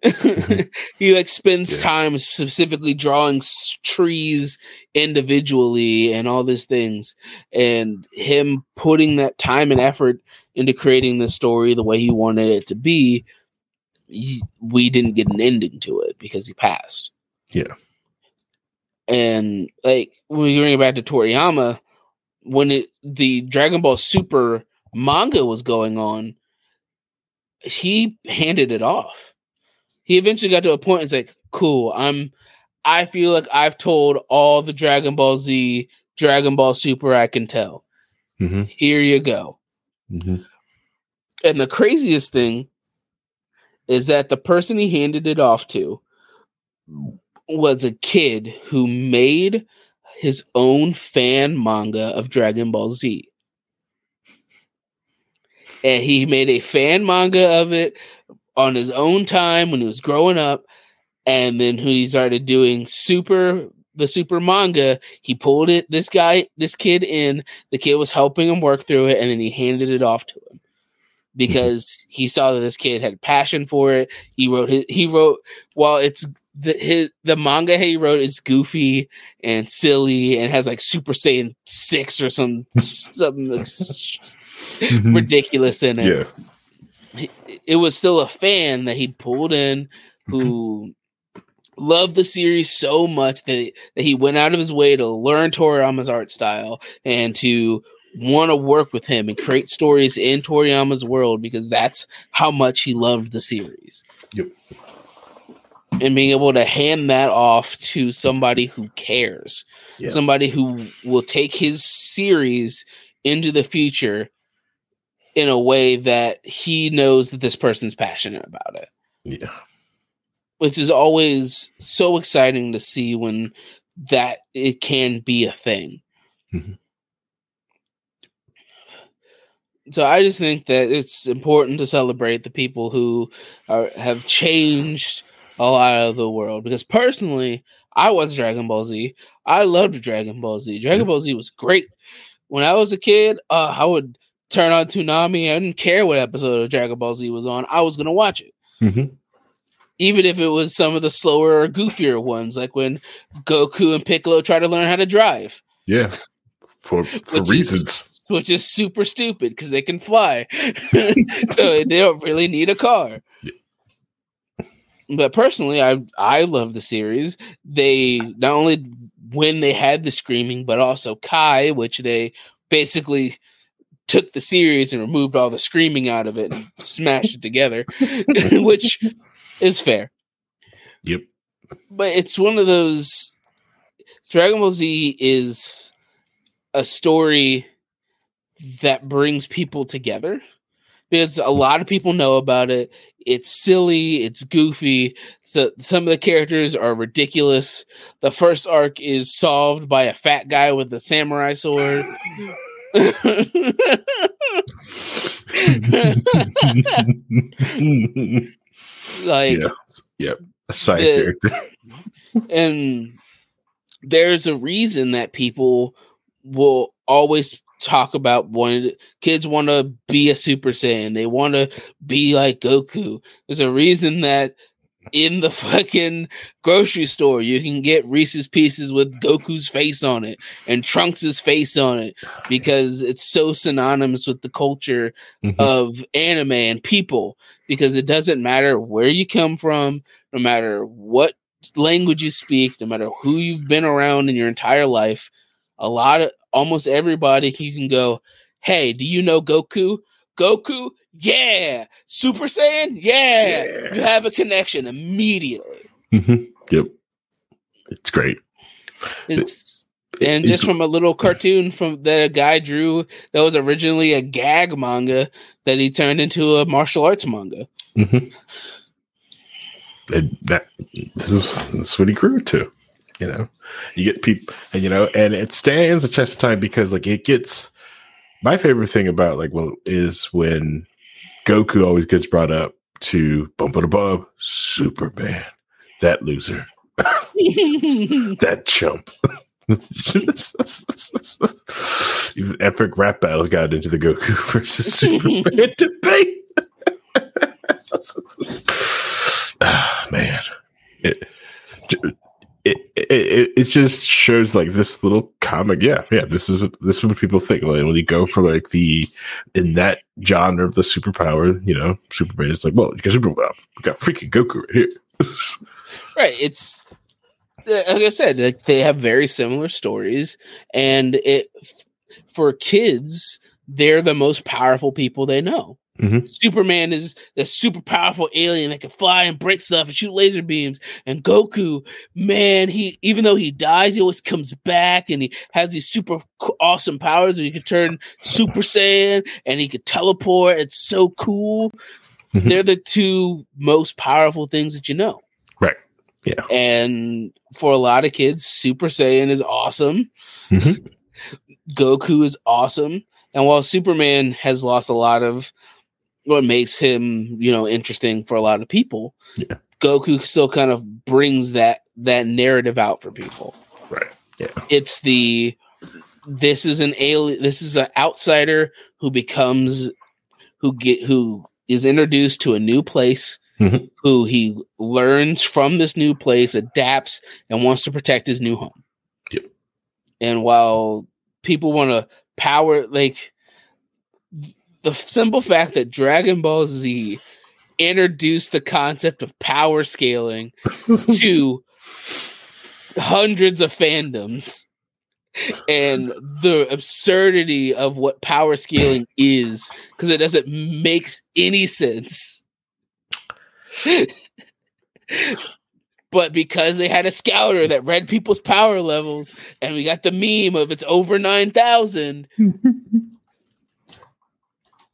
He spends time specifically drawing trees individually and all these things. And him putting that time and effort into creating the story the way he wanted it to be, we didn't get an ending to it because he passed. Yeah. And when we bring it back to Toriyama, when the Dragon Ball Super manga was going on, he handed it off. He eventually got to a point. It's like, cool. I feel like I've told all the Dragon Ball Z, Dragon Ball Super I can tell. Here you go. And the craziest thing is that the person he handed it off to was a kid who made his own fan manga of Dragon Ball Z. And he made a fan manga of it on his own time when he was growing up. And then when he started doing the Super manga, he pulled this kid in. The kid was helping him work through it, and then he handed it off to him because he saw that this kid had passion for it. He wrote while it's the manga he wrote is goofy and silly and has Super Saiyan 6 or something ridiculous in it. Yeah. It was still a fan that he pulled in who loved the series so much that he went out of his way to learn Toriyama's art style and to want to work with him and create stories in Toriyama's world because that's how much he loved the series. Yep. And being able to hand that off to somebody who cares, somebody who will take his series into the future in a way that he knows that this person's passionate about it. Yeah. which is always so exciting to see when that it can be a thing. Mm-hmm. So I just think that it's important to celebrate the people who have changed a lot of the world. Because personally, I was Dragon Ball Z. I loved Dragon Ball Z. Dragon Ball Z was great. When I was a kid, I would turn on Toonami. I didn't care what episode of Dragon Ball Z was on. I was going to watch it. Mm-hmm. Even if it was some of the slower or goofier ones, like when Goku and Piccolo try to learn how to drive. Yeah, for reasons. Which is super stupid because they can fly. So they don't really need a car. Yeah. But personally, I love the series. They not only when they had the screaming, but also Kai, which they basically took the series and removed all the screaming out of it and smashed it together, which is fair. Yep. But it's one of those. Dragon Ball Z is a story that brings people together because a lot of people know about it. It's silly, it's goofy. So some of the characters are ridiculous. The first arc is solved by a fat guy with a samurai sword. A side character. And there's a reason that people will always talk about kids want to be a Super Saiyan. They want to be like Goku. There's a reason that in the fucking grocery store you can get Reese's Pieces with Goku's face on it and Trunks' face on it because it's so synonymous with the culture of anime and people, because it doesn't matter where you come from, no matter what language you speak, no matter who you've been around in your entire life. Almost everybody you can go, hey, do you know Goku? Goku? Yeah. Super Saiyan? Yeah. You have a connection immediately. Yep. It's great. Just from a little cartoon that a guy drew that was originally a gag manga that he turned into a martial arts manga. And that's what he grew to. You know, you get people, and and it stands the test of time because, like, it gets. My favorite thing about is when Goku always gets brought up to bump above Superman, that loser, that chump. Even epic rap battles got into the Goku versus Superman debate. Man. It just shows this little comic. Yeah. This is what people think. Like, when you go for in that genre of the superpower, Superman is well, because we got freaking Goku right here. Right. It's like I said, they have very similar stories, and for kids, they're the most powerful people they know. Superman is the super powerful alien that can fly and break stuff and shoot laser beams. And Goku, man, even though he dies, he always comes back, and he has these super awesome powers. And he can turn Super Saiyan, and he could teleport. It's so cool. They're the two most powerful things that you know. Right. Yeah. And for a lot of kids, Super Saiyan is awesome. Goku is awesome. And while Superman has lost a lot of what makes him, interesting for a lot of people, Goku still kind of brings that narrative out for people. Right. Yeah. It's this is an alien. This is an outsider who is introduced to a new place, who he learns from this new place, adapts, and wants to protect his new home. Yep. And while people want to power, the simple fact that Dragon Ball Z introduced the concept of power scaling to hundreds of fandoms, and the absurdity of what power scaling is, because it doesn't make any sense. But because they had a scouter that read people's power levels, and we got the meme of it's over 9,000,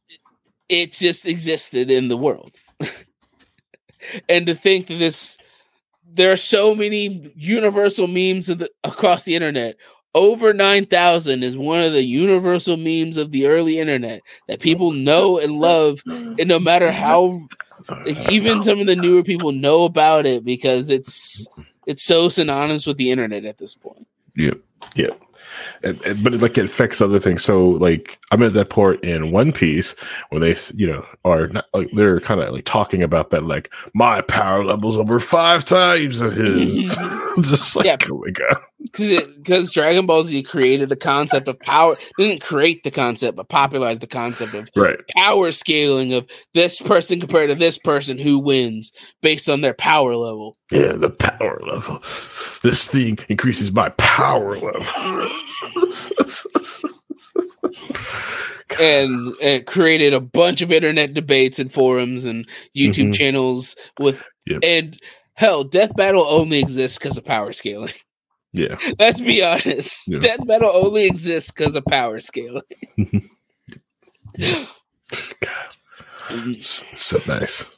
it just existed in the world. And to think that this there are so many universal memes across the internet. Over 9,000 is one of the universal memes of the early internet that people know and love, and no matter how, even some of the newer people know about it because it's so synonymous with the internet at this point. Yep. But it affects other things. So like I'm at that part in One Piece where they are not, they're kind of talking about that, like my power level's over 5 times his. Just like, oh my god. Because Dragon Ball Z created the concept of power. Didn't create the concept, but popularized the concept of power scaling of this person compared to this person who wins based on their power level. Yeah, the power level. This thing increases my power level. And it created a bunch of internet debates and forums and YouTube channels with and hell, Death Battle only exists because of power scaling. Yeah. Let's be honest. Yeah. Death Battle only exists because of power scaling. God. So nice.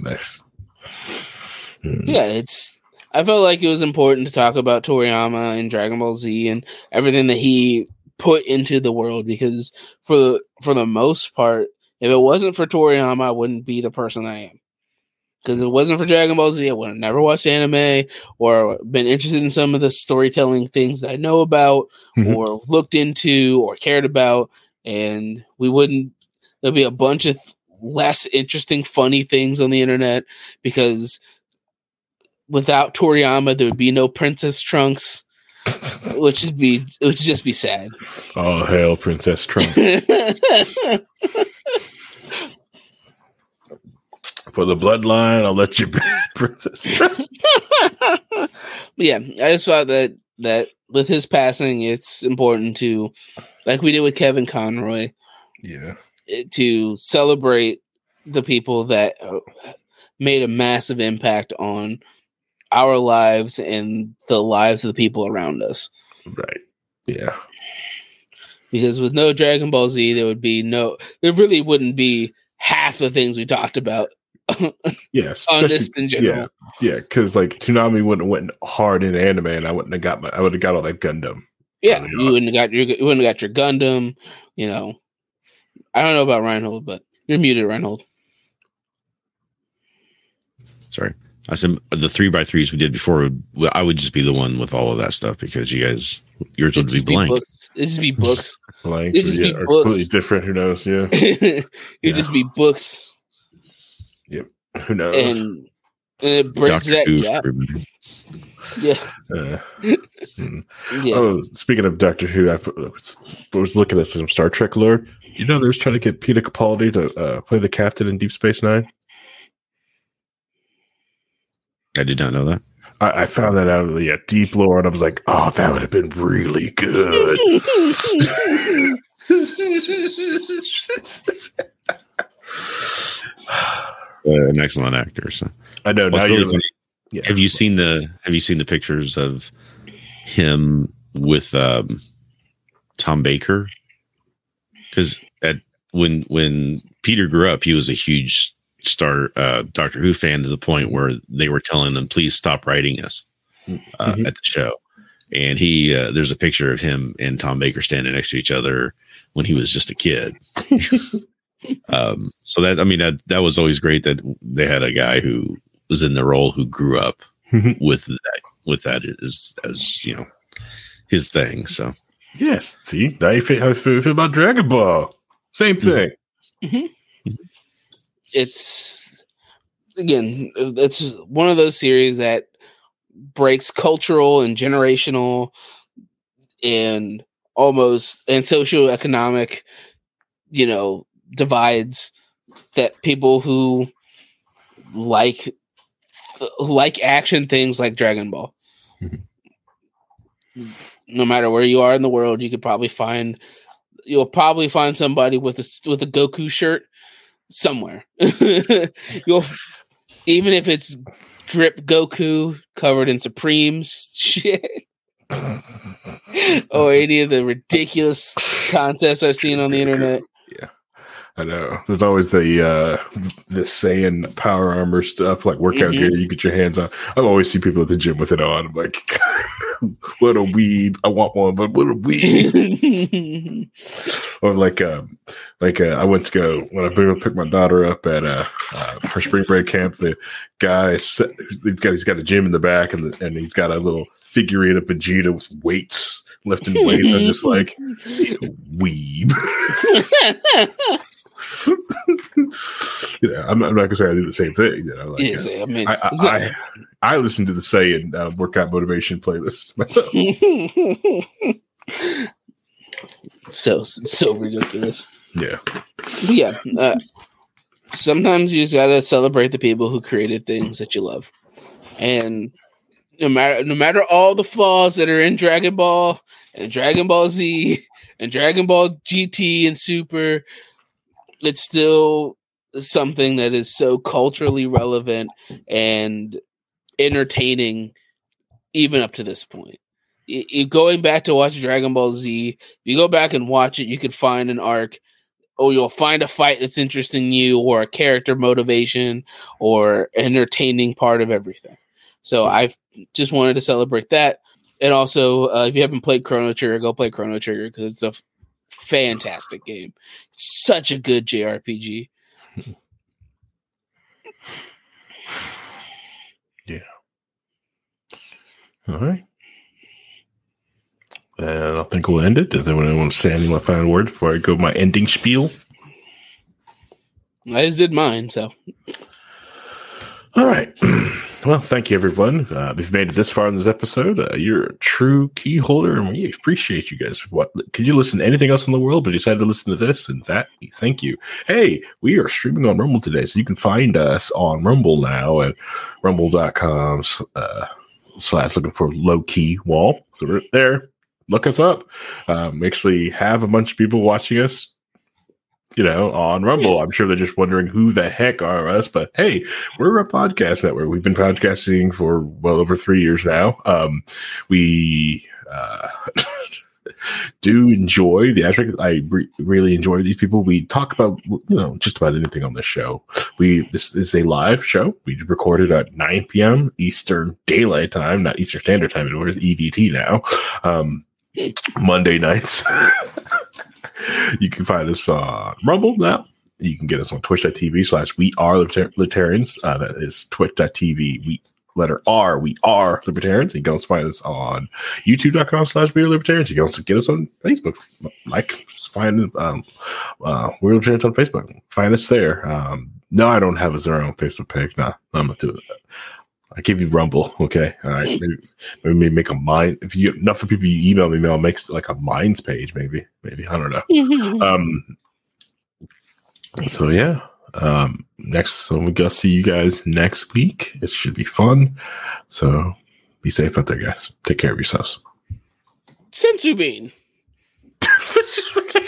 Yeah, I felt like it was important to talk about Toriyama and Dragon Ball Z and everything that he put into the world, because for the most part, if it wasn't for Toriyama, I wouldn't be the person I am. Because if it wasn't for Dragon Ball Z, I would have never watched anime or been interested in some of the storytelling things that I know about or looked into or cared about. And there'll be a bunch of less interesting, funny things on the internet, because without Toriyama, there would be no Princess Trunks, which would just be sad. Oh, hail Princess Trunks. For the bloodline, I'll let you be Princess Trunks. Yeah, I just thought that with his passing, it's important to, like we did with Kevin Conroy, to celebrate the people that made a massive impact on our lives and the lives of the people around us. Right. Yeah. Because with no Dragon Ball Z, there really wouldn't be half the things we talked about. Yes, on this in general. Yeah, because like Toonami wouldn't have went hard in anime, and I would have got all that Gundam. Yeah, you wouldn't have got your Gundam. I don't know about Reinhold, but you're muted, Reinhold. Sorry, I said the 3x3s we did before. I would just be the one with all of that stuff, because yours would be blank. It'd just be books. Blanks, it'd just be books. Completely different. Who knows? Yeah, it'd just be books. Yep. Who knows? And it brings that Oh, speaking of Doctor Who, I was looking at some Star Trek lore. They're trying to get Peter Capaldi to play the captain in Deep Space Nine. I did not know that. I found that out of the deep lore, and I was like, "Oh, that would have been really good." An excellent actor. So I know. Now really funny. Yeah. Have you seen the pictures of him with Tom Baker? Because when Peter grew up, he was a huge Doctor Who fan, to the point where they were telling them, "Please stop writing us at the show." And there's a picture of him and Tom Baker standing next to each other when he was just a kid. So that was always great that they had a guy who was in the role who grew up with that as his thing. So yes, see, now you feel about Dragon Ball. Same thing. It's one of those series that breaks cultural and generational and socioeconomic, divides, that people who like action things like Dragon Ball. No matter where you are in the world, you'll probably find somebody with a Goku shirt somewhere. Even if it's drip Goku covered in Supreme shit. Or any of the ridiculous concepts I've seen on the internet. Yeah. I know. There's always the Saiyan power armor stuff, like workout gear you get your hands on. I always see people at the gym with it on. I'm like, what a weeb. I want one, but what a weeb. Or I went to go, when I picked my daughter up at her spring break camp, the guy, he's got a gym in the back, and he's got a little figurine of Vegeta with weights. Lifting weights, I'm just like, weeb. I'm not gonna say I do the same thing. I listen to the Saiyan workout motivation playlist myself. so ridiculous. Yeah. Sometimes you just gotta celebrate the people who created things that you love, and no matter all the flaws that are in Dragon Ball and Dragon Ball Z and Dragon Ball GT and Super, it's still something that is so culturally relevant and entertaining even up to this point. Going back to watch Dragon Ball Z, if you go back and watch it, you could find an arc, or you'll find a fight that's interesting you, or a character motivation, or entertaining part of everything. So I've just wanted to celebrate that. And also, if you haven't played Chrono Trigger, go play Chrono Trigger, because it's a fantastic game. Such a good JRPG. Yeah. All right. And I think we'll end it. Does anyone want to say any final word before I go my ending spiel? I just did mine, so. All right. Well, thank you, everyone. If you've made it this far in this episode, you're a true key holder, and we appreciate you guys. Could you listen to anything else in the world, but you decided to listen to this and that? Thank you. Hey, we are streaming on Rumble today, so you can find us on Rumble now at rumble.com / looking for Low Key Wall. So we're there. Look us up. We actually have a bunch of people watching us, on Rumble. I'm sure they're just wondering who the heck are us, but hey, we're a podcast network. We've been podcasting for well over 3 years now. We do enjoy the aspect. I really enjoy these people. We talk about, just about anything on this show. This is a live show. We recorded at 9 p.m. Eastern Daylight Time, not Eastern Standard Time anymore. It's EDT now. Monday nights. You can find us on Rumble now. You can get us on twitch.tv / we are libertarians. That is twitch.tv letter R, we are libertarians. You can also find us on youtube.com / we are libertarians. You can also get us on Facebook. Find we're libertarians on Facebook. Find us there. No, I don't have our own Facebook page. No, I'm not doing that. I give you Rumble, okay? All right, maybe make a mind. If you enough of people you email me, I'll make like a Minds page, maybe I don't know. So yeah, so we go see you guys next week. It should be fun. So be safe out there, guys. Take care of yourselves. Senzu Bean.